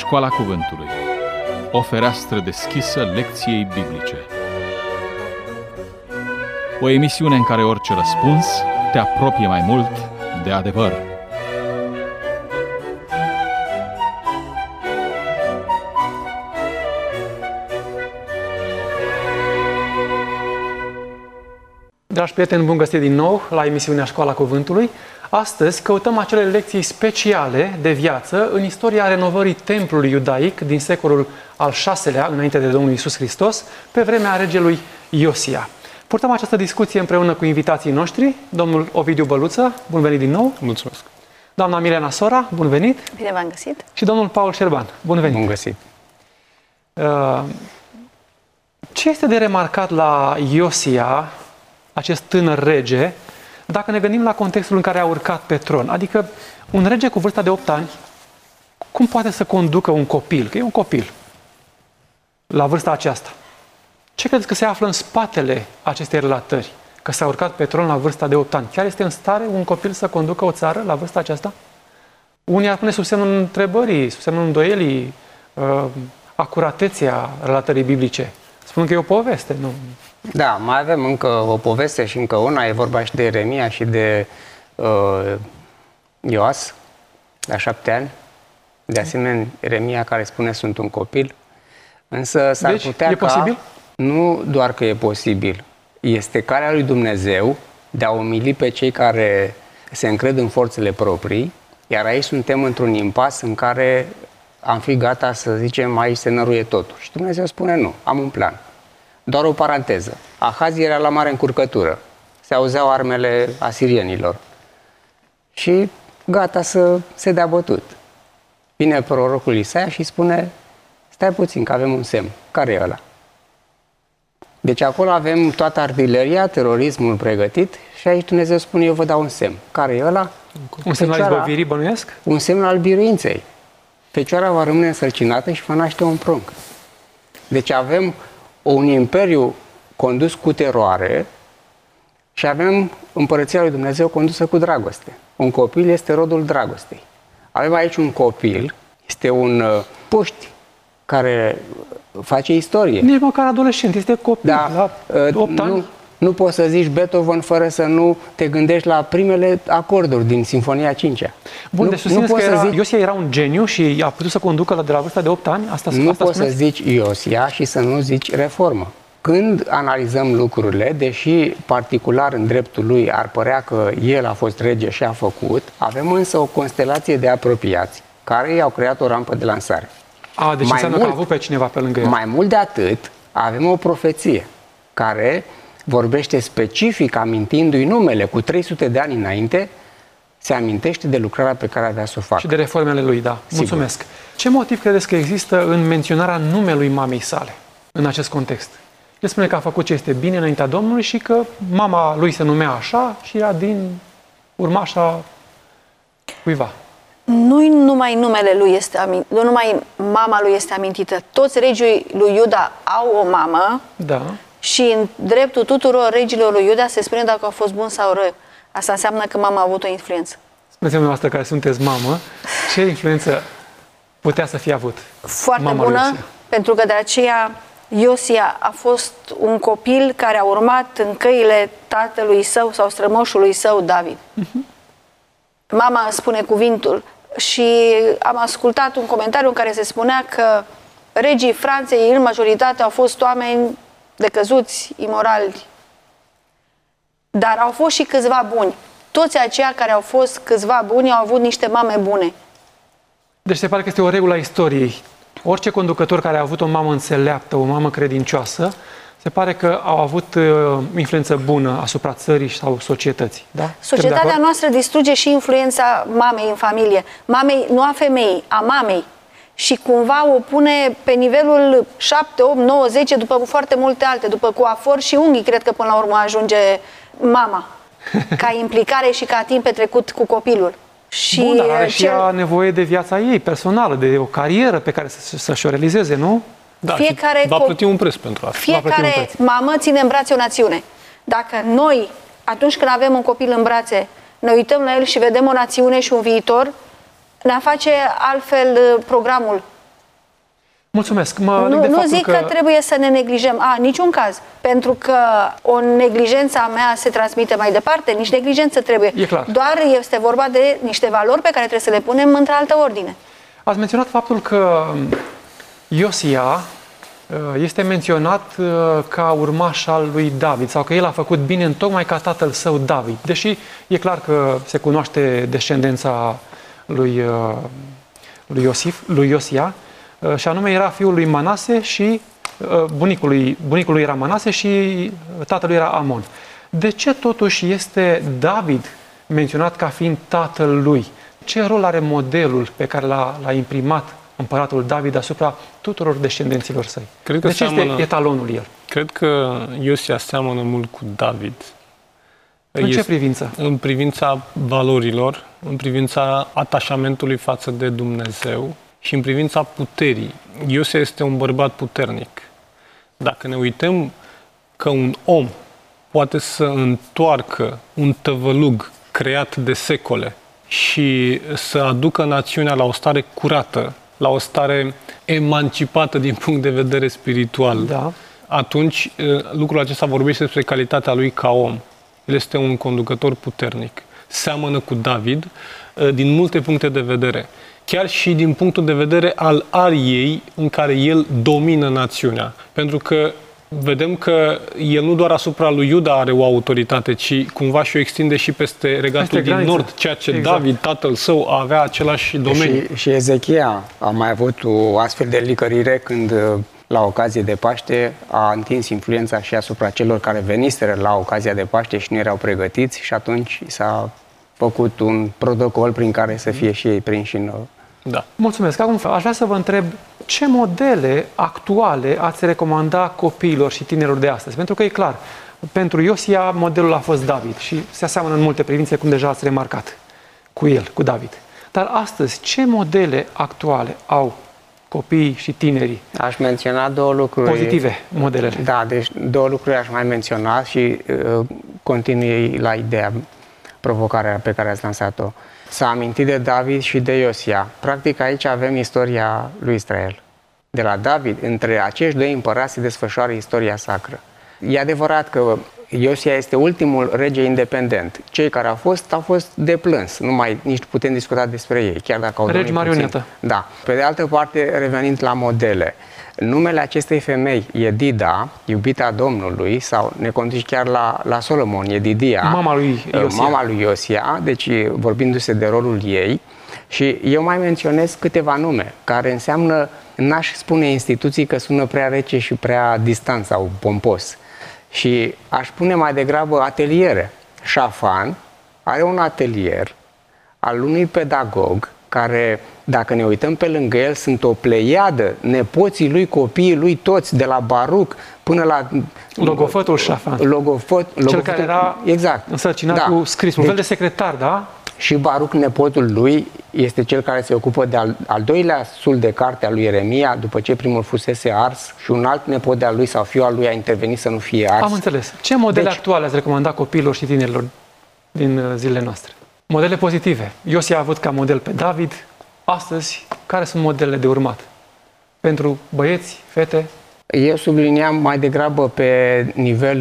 Școala Cuvântului. O fereastră deschisă lecției biblice. O emisiune în care orice răspuns te apropie mai mult de adevăr. Dragi prieteni, bun găsit din nou la emisiunea Școala Cuvântului. Astăzi căutăm acele lecții speciale de viață în istoria renovării templului iudaic din secolul al VI-lea, înainte de Domnul Iisus Hristos, pe vremea regelui Iosia. Purtăm această discuție împreună cu invitații noștri, domnul Ovidiu Băluță, bun venit din nou. Mulțumesc. Doamna Milena Sora, bun venit. Bine v-am găsit. Și domnul Paul Șerban, bun venit. Bun găsit. Ce este de remarcat la Iosia, acest tânăr rege, dacă ne gândim la contextul în care a urcat pe tron? Adică un rege cu vârsta de 8 ani, cum poate să conducă un copil? Că e un copil la vârsta aceasta. Ce credeți că se află în spatele acestei relatări? Că s-a urcat pe tron la vârsta de 8 ani. Chiar este în stare un copil să conducă o țară la vârsta aceasta? Unii ar pune sub semnul întrebării, sub semnul îndoielii, acuratețea relatării biblice. Spun că e o poveste, nu? Da, mai avem încă o poveste și încă una. E vorba și de Ieremia și de Ioas, la 7 ani. De asemenea, Ieremia care spune sunt un copil. Însă s-ar putea e posibil? Nu doar că e posibil. Este calea lui Dumnezeu de a umili pe cei care se încred în forțele proprii, iar aici suntem într-un impas în care am fi gata să zicem aici se năruie totul. Și Dumnezeu spune nu, am un plan. Doar o paranteză. Ahaz era la mare încurcătură. Se auzeau armele asirienilor. Și gata să se dea bătut. Vine prorocul Isaia și spune stai puțin că avem un semn. Care e ăla? Deci acolo avem toată artileria, terorismul pregătit și aici Dumnezeu spune eu vă dau un semn. Care e ăla? Un semn al izbăvirii, bănuiesc? Un semn al biruinței. Fecioara va rămâne însărcinată și va naște un prunc. Deci avem un imperiu condus cu teroare și avem împărăția lui Dumnezeu condusă cu dragoste. Un copil este rodul dragostei. Avem aici un copil, este un puști care face istorie. Nici măcar adolescent, este copil, da, la 8 ani. Nu poți să zici Beethoven fără să nu te gândești la primele acorduri din Sinfonia 5-a. Bun, deci susțineți că Iosia era un geniu și a putut să conducă de la vârsta de 8 ani? Nu poți să zici Iosia și să nu zici reformă. Când analizăm lucrurile, deși particular în dreptul lui ar părea că el a fost rege și a făcut, avem însă o constelație de apropiați care i-au creat o rampă de lansare. Deci înseamnă că a avut pe cineva pe lângă el. Mai mult de atât, avem o profeție care vorbește specific, amintindu-i numele, cu 300 de ani înainte, se amintește de lucrarea pe care avea să o facă. Și de reformele lui, da. Sigur. Mulțumesc. Ce motiv credeți că există în menționarea numelui mamei sale, în acest context? El spune că a făcut ce este bine înaintea Domnului și că mama lui se numea așa și era din urmașa cuiva. Nu numai numele lui este amintit, nu numai mama lui este amintită. Toți regii lui Iuda au o mamă. Da. Și în dreptul tuturor regilor lui Iuda se spune dacă au fost bun sau rău. Asta înseamnă că mama a avut o influență. Spuneți-mi dumneavoastră care sunteți mamă, ce influență putea să fie avut? Foarte bună, pentru că de aceea Iosia a fost un copil care a urmat în căile tatălui său sau strămoșului său, David. Mama spune cuvântul și am ascultat un comentariu în care se spunea că regii Franței, în majoritate, au fost oameni decăzuți, imorali. Dar au fost și câțiva buni. Toți aceia care au fost câțiva buni au avut niște mame bune. Deci se pare că este o regulă a istoriei. Orice conducător care a avut o mamă înțeleaptă, o mamă credincioasă, se pare că au avut influență bună asupra țării sau societății. Da? Societatea noastră distruge și influența mamei în familie. Mamei, nu a femeii, a mamei. Și cumva o pune pe nivelul 7, 8, 9, 10, după foarte multe alte, după coafor și unghii, cred că până la urmă ajunge mama, ca implicare și ca timp petrecut cu copilul. Și bun, dar are și ea nevoie de viața ei personală, de o carieră pe care să-și o realizeze, nu? Da, fiecare va plăti un preț pentru asta. Fiecare mamă ține în brațe o națiune. Dacă noi, atunci când avem un copil în brațe, ne uităm la el și vedem o națiune și un viitor, ne-a face altfel programul Mulțumesc. Nu zic că trebuie să ne neglijăm. Niciun caz. Pentru că o neglijență a mea se transmite mai departe, nici neglijență trebuie. E clar. Doar este vorba de niște valori pe care trebuie să le punem într altă ordine. Ați menționat faptul că Iosia este menționat ca urmaș al lui David sau că el a făcut bine întocmai ca tatăl său David. Deși e clar că se cunoaște descendența lui Iosia, și anume era fiul lui Manase și bunicul lui era Manase și tatălui era Amon. De ce totuși este David menționat ca fiind tatăl lui? Ce rol are modelul pe care l-a imprimat împăratul David asupra tuturor descendenților săi? De ce este etalonul el? Cred că Iosia seamănă mult cu David. În ce privință? În privința valorilor, în privința atașamentului față de Dumnezeu și în privința puterii. Iosia este un bărbat puternic. Dacă ne uităm că un om poate să întoarcă un tăvălug creat de secole și să aducă națiunea la o stare curată, la o stare emancipată din punct de vedere spiritual, da, atunci lucrul acesta vorbește despre calitatea lui ca om. El este un conducător puternic. Seamănă cu David din multe puncte de vedere. Chiar și din punctul de vedere al ariei în care el domină națiunea. Pentru că vedem că el nu doar asupra lui Iuda are o autoritate, ci cumva și o extinde și peste regatul din nord, ceea ce David, tatăl său, avea același domeniu. Și Ezechia a mai avut o astfel de licărire când, la ocazie de Paște, a întins influența și asupra celor care veniseră la ocazia de Paște și nu erau pregătiți și atunci s-a făcut un protocol prin care să fie și ei prinși în... Da. Mulțumesc. Acum aș vrea să vă întreb ce modele actuale ați recomanda copiilor și tinerilor de astăzi? Pentru că e clar, pentru Iosia modelul a fost David și se aseamănă în multe privințe, cum deja ați remarcat, cu el, cu David. Dar astăzi, ce modele actuale au copiii și tinerii? Aș menționa două lucruri. Pozitive, modelele. Da, deci două lucruri aș mai menționa și continui la ideea, provocarea pe care ați lansat-o. S-a amintit de David și de Iosia. Practic aici avem istoria lui Israel. De la David, între acești doi împărați se desfășoară istoria sacră. E adevărat că Iosia este ultimul rege independent. Cei care au fost de plâns. Nu mai nici putem discuta despre ei, chiar dacă au regi marionetă. Da. Pe de altă parte, revenind la modele, numele acestei femei, Edida, iubita Domnului, sau ne conduce chiar la Solomon, Edidia, mama lui Iosia, deci vorbindu-se de rolul ei. Și eu mai menționez câteva nume, care înseamnă, n-aș spune instituții că sună prea rece și prea distant sau pompos. Și aș pune mai degrabă ateliere. Șafan are un atelier al unui pedagog care, dacă ne uităm pe lângă el, sunt o pleiadă, nepoții lui, copiii lui, toți, de la Baruc până la... Logofătul Șafan. Cel care era însărcinat cu scrisul, un fel de secretar, da? Și Baruc, nepotul lui, este cel care se ocupă de al doilea sul de carte al lui Ieremia, după ce primul fusese ars și un alt nepot de-al lui sau fiul al lui a intervenit să nu fie ars. Am înțeles. Ce modele actuale ați recomanda copiilor și tinerilor din zilele noastre? Modele pozitive. Iosia a avut ca model pe David. Astăzi, care sunt modelele de urmat? Pentru băieți, fete? Eu subliniam mai degrabă pe nivel,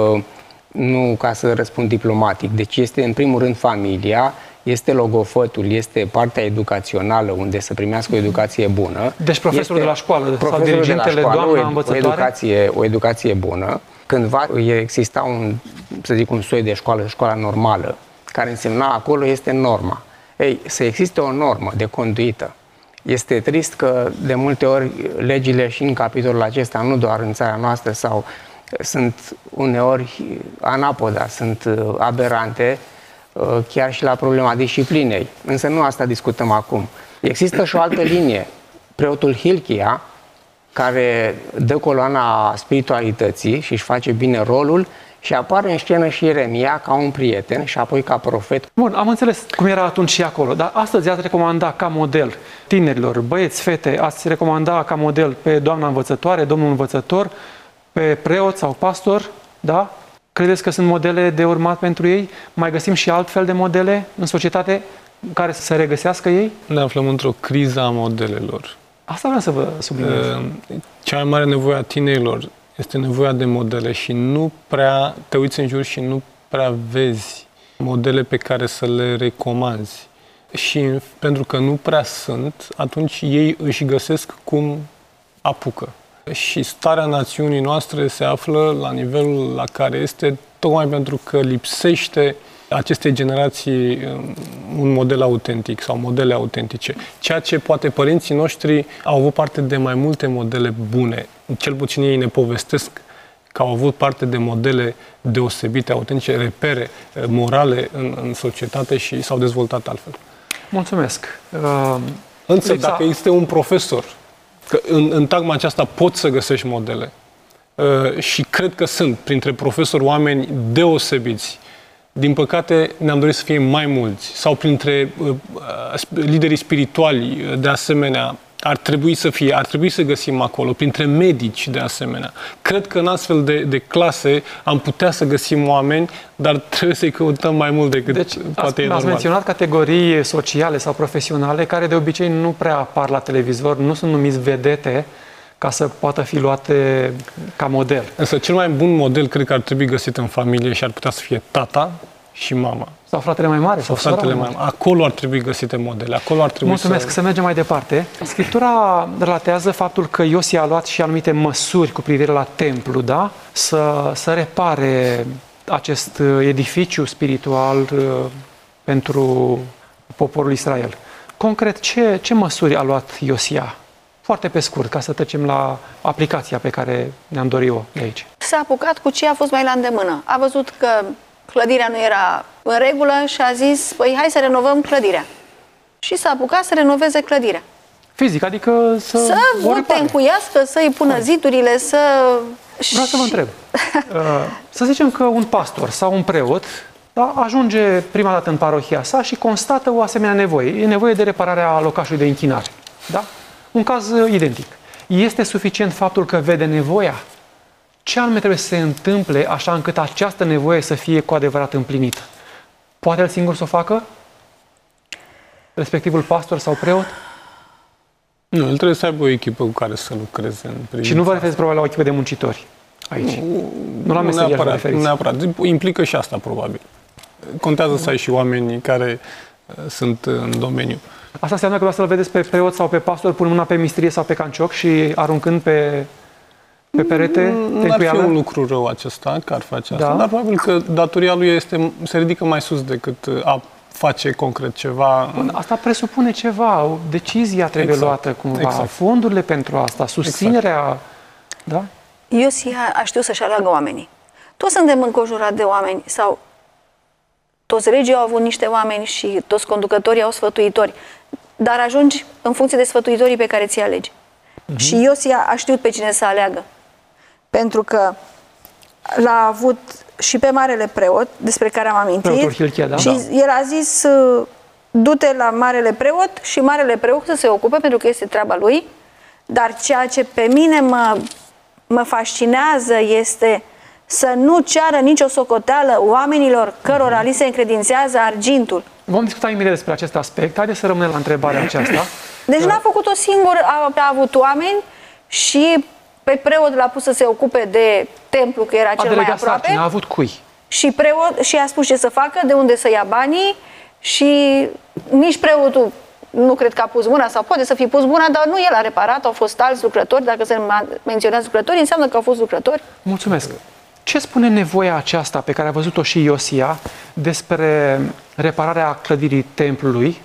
nu ca să răspund diplomatic, deci este în primul rând familia, este logofătul, este partea educațională unde să primească o educație bună. Deci profesorul de la școală sau dirigintele, doamna învățătoare? O educație bună. Cândva exista un soi de școala normală, care însemna acolo este norma. Ei, să existe o normă de conduită. Este trist că de multe ori legile și în capitolul acesta, nu doar în țara noastră, sunt uneori anapoda, sunt aberante, chiar și la problema disciplinei. Însă nu asta discutăm acum. Există și o altă linie. Preotul Hilchia, care dă coloana spiritualității și își face bine rolul, și apare în scenă și Ieremia ca un prieten și apoi ca profet. Bun, am înțeles cum era atunci și acolo, dar astăzi ați recomanda ca model tinerilor, băieți, fete, ați recomanda ca model pe doamna învățătoare, domnul învățător, pe preot sau pastor, da? Credeți că sunt modele de urmat pentru ei? Mai găsim și altfel de modele în societate care să se regăsească ei? Ne aflăm într-o criză a modelelor. Asta vreau să vă subliniez. Cea mai mare nevoie a tinerilor este nevoia de modele și nu prea te uiți în jur și nu prea vezi modele pe care să le recomanzi. Și pentru că nu prea sunt, atunci ei își găsesc cum apucă. Și starea națiunii noastre se află la nivelul la care este, tocmai pentru că lipsește acestei generații un model autentic sau modele autentice. Ceea ce poate părinții noștri au avut parte de mai multe modele bune. Cel puțin ei ne povestesc că au avut parte de modele deosebite, autentice, repere morale în societate și s-au dezvoltat altfel. Mulțumesc. Însă, dacă este un profesor, că în tagma aceasta poți să găsești modele și cred că sunt printre profesori oameni deosebiți. Din păcate, ne-am dorit să fie mai mulți. Sau printre liderii spirituali, de asemenea, ar trebui să găsim acolo, printre medici, de asemenea. Cred că în astfel de clase am putea să găsim oameni, dar trebuie să-i căutăm mai mult decât poate e normal. Ați menționat categorii sociale sau profesionale care de obicei nu prea apar la televizor, nu sunt numiți vedete, ca să poată fi luate ca model. Însă cel mai bun model cred că ar trebui găsit în familie și ar putea să fie tata și mama. Sau fratele mai mare. Sau fratele mai mare. Acolo ar trebui găsite modele. Acolo ar trebui. Mulțumesc. Să mergem mai departe. Scriptura relatează faptul că Iosia a luat și anumite măsuri cu privire la templu, da? Să repare acest edificiu spiritual pentru poporul Israel. Concret, ce măsuri a luat Iosia? Foarte pe scurt, ca să trecem la aplicația pe care ne-am dorit-o de aici. S-a apucat cu ce a fost mai la îndemână. A văzut că clădirea nu era în regulă și a zis, păi hai să renovăm clădirea. Și s-a apucat să renoveze clădirea. Fizic, adică să o încuiască, să-i pună zidurile, să... Vreau să vă întreb. Să zicem că un pastor sau un preot, da, ajunge prima dată în parohia sa și constată o asemenea nevoie. E nevoie de repararea locașului de închinare. Da? Un caz identic. Este suficient faptul că vede nevoia? Ce anume trebuie să se întâmple așa încât această nevoie să fie cu adevărat împlinită? Poate el singur să o facă? Respectivul pastor sau preot? Nu, el trebuie să aibă o echipă cu care să lucreze în privința. Și nu vă referiți probabil la o echipă de muncitori aici? Nu la meseriaș vă referiți? Nu neapărat. Implică și asta, probabil. Contează să ai și oamenii care sunt în domeniu. Asta înseamnă că vreau să-l vedeți pe preot sau pe pastor punând mâna pe mistrie sau pe cancioc și aruncând pe perete? Nu ar fi un lucru rău acesta, că ar face asta, dar probabil că datoria lui se ridică mai sus decât a face concret ceva. Asta presupune ceva, o decizie trebuie luată cumva, fondurile pentru asta, susținerea... Da? Iosia a știut să-și aleagă oamenii. Toți suntem înconjurați de oameni sau toți regii au avut niște oameni și toți conducătorii au sfătuitori, dar ajungi în funcție de sfătuitorii pe care ți-i alegi. Și Iosia a știut pe cine să aleagă. Pentru că l-a avut și pe marele preot, despre care am amintit, Hilchia, da? și el a zis, du-te la marele preot și marele preot să se ocupe, pentru că este treaba lui, dar ceea ce pe mine mă fascinează este să nu ceară nicio socoteală oamenilor cărora li se încredințează argintul. Vom discuta imediat despre acest aspect. Haideți să rămânem la întrebarea aceasta. Deci n-a făcut-o singur, a avut oameni și pe preot l-a pus să se ocupe de templu, că era cel mai aproape. Sarcina, a avut cui? Și preot și a spus ce să facă, de unde să ia banii și nici preotul nu cred că a pus mâna, sau poate să fi pus mâna, dar nu el a reparat, au fost alți lucrători. Dacă se menționează lucrători, înseamnă că au fost lucrători. Mulțumesc. Ce spune nevoia aceasta pe care a văzut-o și Iosia despre repararea clădirii templului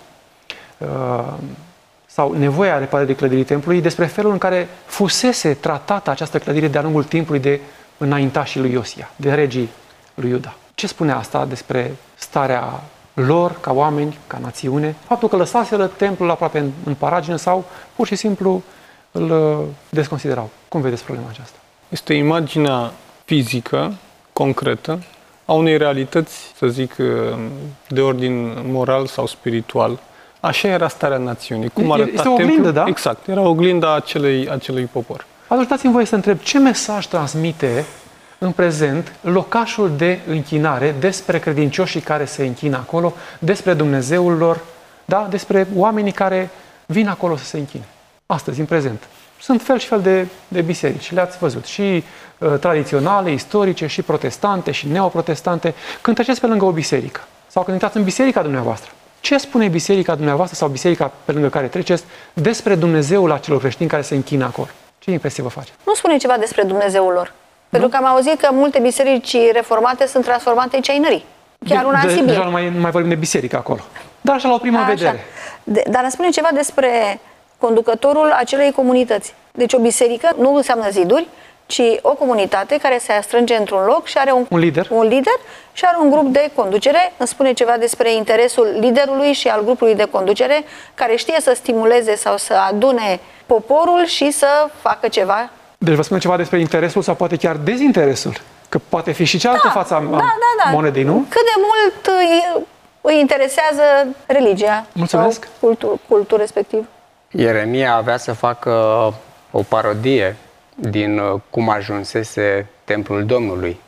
sau nevoia reparării clădirii templului, despre felul în care fusese tratată această clădire de-a lungul timpului de înaintașii lui Iosia, de regii lui Iuda? Ce spune asta despre starea lor ca oameni, ca națiune? Faptul că lăsaseră templul aproape în paragină sau pur și simplu îl desconsiderau. Cum vedeți problema aceasta? Este imaginea fizică, concretă, a unei realități, să zic, de ordin moral sau spiritual. Așa era starea națiunii. Cum arăta este o oglindă, da? Exact. Era oglinda acelui popor. Atunci dați-mi voie să întreb, ce mesaj transmite în prezent locașul de închinare despre credincioșii care se închină acolo, despre Dumnezeul lor, da? Despre oamenii care vin acolo să se închine? astăzi, în prezent. Sunt fel și fel de biserici, le-ați văzut, și tradiționale, istorice, și protestante, și neoprotestante. Când treceți pe lângă o biserică, sau când intrați în biserica dumneavoastră, ce spune biserica dumneavoastră sau biserica pe lângă care treceți despre Dumnezeul acelor creștini care se închină acolo? Ce impresie vă face? Nu spune ceva despre Dumnezeul lor. Pentru că am auzit că multe biserici reformate sunt transformate în ceainării. Chiar una în Sibiu. Deja nu mai vorbim de biserică acolo. Dar așa la o primă vedere. Dar îmi spune ceva despre conducătorul acelei comunități. Deci o biserică nu înseamnă ziduri, ci o comunitate care se strânge într-un loc și are un lider și are un grup de conducere. Îmi spune ceva despre interesul liderului și al grupului de conducere, care știe să stimuleze sau să adune poporul și să facă ceva. Deci vă spune ceva despre interesul sau poate chiar dezinteresul. Că poate fi și cealaltă față a monedei, nu? Cât de mult îi interesează religia. Mulțumesc. Sau cultul respectiv. Ieremia avea să facă o parodie din cum ajunsese templul Domnului.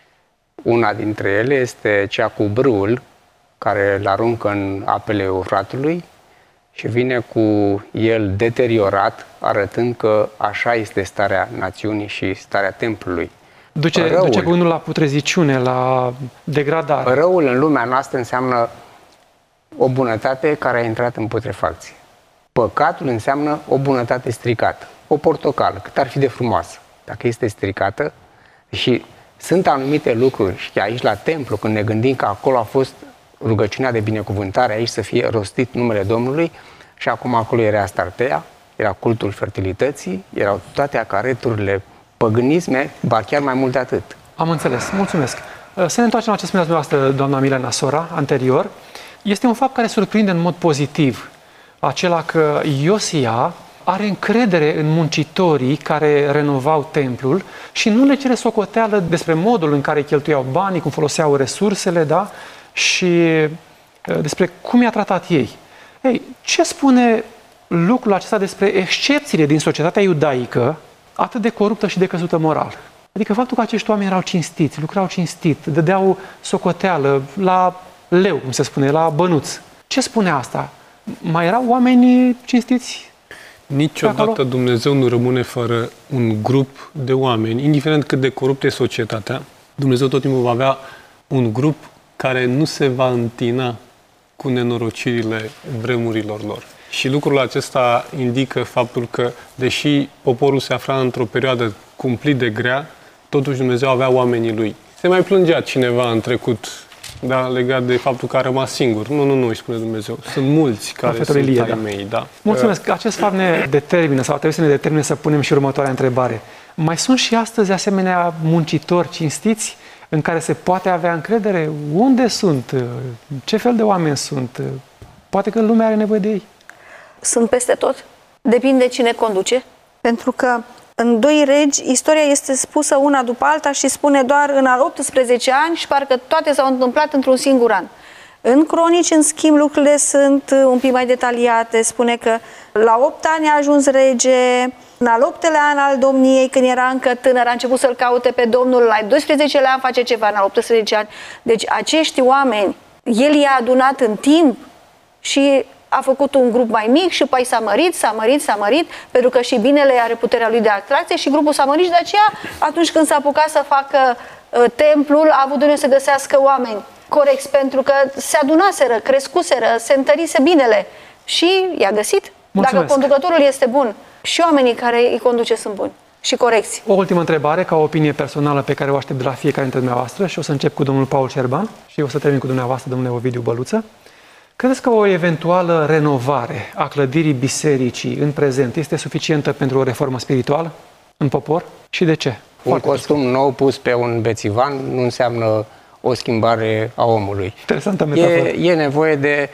Una dintre ele este cea cu brâul, care îl aruncă în apele Eufratului și vine cu el deteriorat, arătând că așa este starea națiunii și starea templului. Duce gândul la putreziciune, la degradare. Răul în lumea noastră înseamnă o bunătate care a intrat în putrefacție. Păcatul înseamnă o bunătate stricată. O portocală, cât ar fi de frumoasă, dacă este stricată. Și sunt anumite lucruri, și aici la templu, când ne gândim că acolo a fost rugăciunea de binecuvântare, aici să fie rostit numele Domnului, și acum acolo era Astartea, era cultul fertilității, erau toate acareturile păgânisme, ba chiar mai mult de atât. Am înțeles, mulțumesc. Să ne întoarcem la ce spuneați dumneavoastră, doamna Milena Sora, anterior. Este un fapt care surprinde în mod pozitiv, acela că Iosia are încredere în muncitorii care renovau templul și nu le cere socoteală despre modul în care cheltuiau banii, cum foloseau resursele, da? Și despre cum i-a tratat ei. Ei, ce spune lucrul acesta despre excepțiile din societatea iudaică atât de coruptă și de căzută moral? Adică faptul că acești oameni erau cinstiți, lucrau cinstit, dădeau socoteală la leu, cum se spune, la bănuț. Ce spune asta? Mai erau oameni cinstiți? Niciodată Dumnezeu nu rămâne fără un grup de oameni, indiferent cât de coruptă e societatea. Dumnezeu tot timpul va avea un grup care nu se va întina cu nenorocirile vremurilor lor. Și lucrul acesta indică faptul că, deși poporul se afla într-o perioadă cumplit de grea, totuși Dumnezeu avea oamenii lui. Se mai plângea cineva în trecut, da, legat de faptul că a rămas singur. Nu, îi spune Dumnezeu. Sunt mulți care sunt ai mei. Da. Mulțumesc. Acest fapt ne determină, sau trebuie să ne determine să punem și următoarea întrebare. Mai sunt și astăzi asemenea muncitori cinstiți în care se poate avea încredere? Unde sunt? Ce fel de oameni sunt? Poate că lumea are nevoie de ei. Sunt peste tot. Depinde cine conduce. Pentru că în 2 Regi, istoria este spusă una după alta și spune doar în al 18 ani și parcă toate s-au întâmplat într-un singur an. În Cronici, în schimb, lucrurile sunt un pic mai detaliate. Spune că la 8 ani a ajuns rege, în al 8-lea an al domniei, când era încă tânăr, a început să-l caute pe Domnul, la 12-lea an face ceva, în al 18 ani. Deci acești oameni, el i-a adunat în timp și a făcut un grup mai mic și apoi s-a mărit, pentru că și binele are puterea lui de atracție și grupul s-a mărit și de aceea, atunci când s-a apucat să facă templul, a avut de unde să găsească oameni corecți, pentru că se adunaseră, crescuseră, se întărise binele și i-a găsit. Mulțumesc. Dacă conducătorul este bun și oamenii care îi conduce sunt buni și corecți. O ultimă întrebare, ca o opinie personală pe care o aștept de la fiecare dintre dumneavoastră, și o să încep cu domnul Paul Șerban și o să termin cu dumneavoastră, domnule Ovidiu Băluță. Credeți că o eventuală renovare a clădirii bisericii în prezent este suficientă pentru o reformă spirituală în popor? Și de ce? Un costum nou pus pe un bețivan nu înseamnă o schimbare a omului. Interesantă metaforă. E nevoie de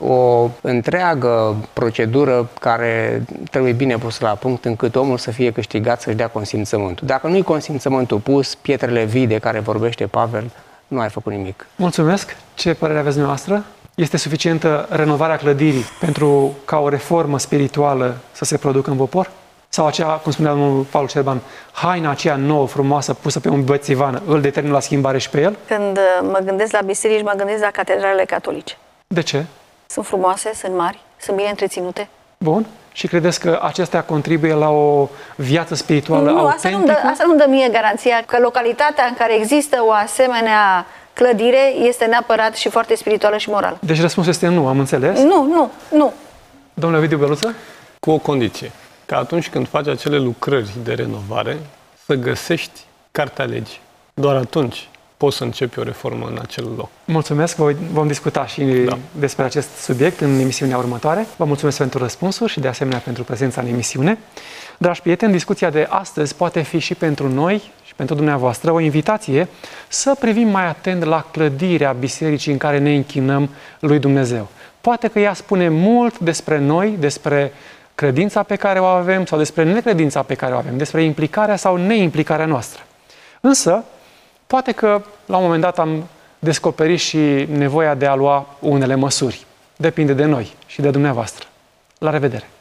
o întreagă procedură care trebuie bine pusă la punct încât omul să fie câștigat să-și dea consimțământul. Dacă nu-i consimțământul pus, pietrele vii de care vorbește Pavel, nu ai făcut nimic. Mulțumesc. Ce părere aveți dumneavoastră? Este suficientă renovarea clădirii pentru ca o reformă spirituală să se producă în popor? Sau aceea, cum spunea domnul Paul Șerban, haina aceea nouă, frumoasă, pusă pe un bețivan, îl determină la schimbare și pe el? Când mă gândesc la biserici, mă gândesc la catedralele catolice. De ce? Sunt frumoase, sunt mari, sunt bine întreținute. Bun. și credeți că acestea contribuie la o viață spirituală Nu, autentică? asta nu dă mie garanția că localitatea în care există o asemenea clădire este neapărat și foarte spirituală și morală. Deci răspunsul este nu, am înțeles. Nu. Domnule Ovidiu Băluță? Cu o condiție, că atunci când faci acele lucrări de renovare, să găsești cartea legii. Doar atunci poți să începi o reformă în acel loc. Mulțumesc, vom discuta și despre acest subiect în emisiunea următoare. Vă mulțumesc pentru răspunsuri și de asemenea pentru prezența în emisiune. Dragi prieteni, discuția de astăzi poate fi și pentru noi și pentru dumneavoastră o invitație să privim mai atent la clădirea bisericii în care ne închinăm lui Dumnezeu. Poate că ea spune mult despre noi, despre credința pe care o avem sau despre necredința pe care o avem, despre implicarea sau neimplicarea noastră. Însă, poate că la un moment dat am descoperit și nevoia de a lua unele măsuri. Depinde de noi și de dumneavoastră. La revedere!